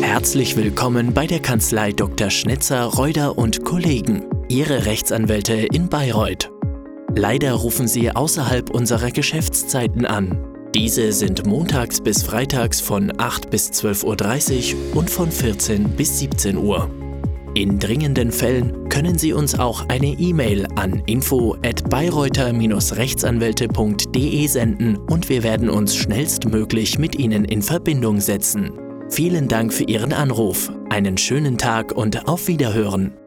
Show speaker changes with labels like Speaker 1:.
Speaker 1: Herzlich willkommen bei der Kanzlei Dr. Schnetzer, Reuder und Kollegen, Ihre Rechtsanwälte in Bayreuth. Leider rufen Sie außerhalb unserer Geschäftszeiten an. Diese sind montags bis freitags von 8 bis 12:30 Uhr und von 14 bis 17 Uhr. In dringenden Fällen können Sie uns auch eine E-Mail an info@bayreuther-rechtsanwälte.de senden und wir werden uns schnellstmöglich mit Ihnen in Verbindung setzen. Vielen Dank für Ihren Anruf. Einen schönen Tag und auf Wiederhören.